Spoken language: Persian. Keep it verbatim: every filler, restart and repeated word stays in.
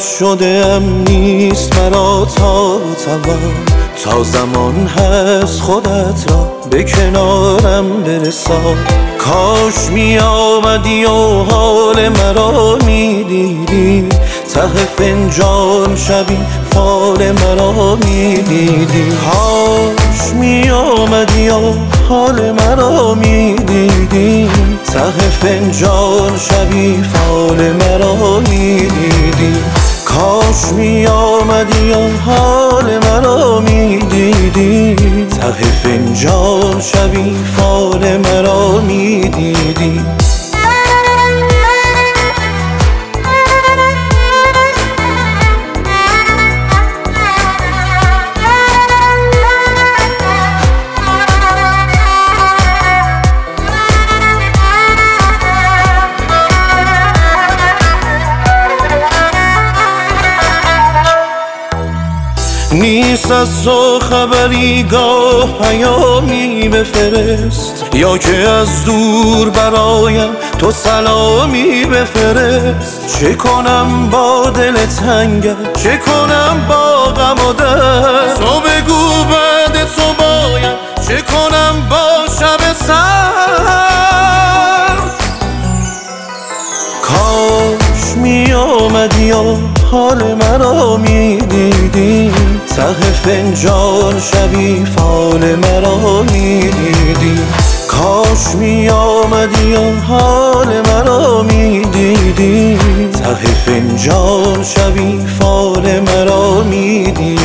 شده‌ام نیست مرا تا توان، تا زمان هست خودت را به کنارم برسان. کاش می آمدی و حال مرا می دیدی، ته فنجان شبی فال مرا می دیدی. کاش می آمدی و حال مرا می دیدی، ته فنجان شبی فال مرا می دیدی. کاش می آمدی و حال مرا می دیدی، ته فنجان شبی فال مرا می دیدی. نیست از تو خبری، گاه پیامی بفرست، یا که از دور برایم تو سلامی بفرست. چه کنم با دل تنگم، چه کنم با غم و درد، تو بگو بعد تو باید چه کنم با شب سرد. کاش می آمدی و حال مرا می دیدی، ته فنجان شبی فال مرا می دیدی. کاش می آمدی و حال مرا می دیدی، ته فنجان شبی فال مرا می دیدی.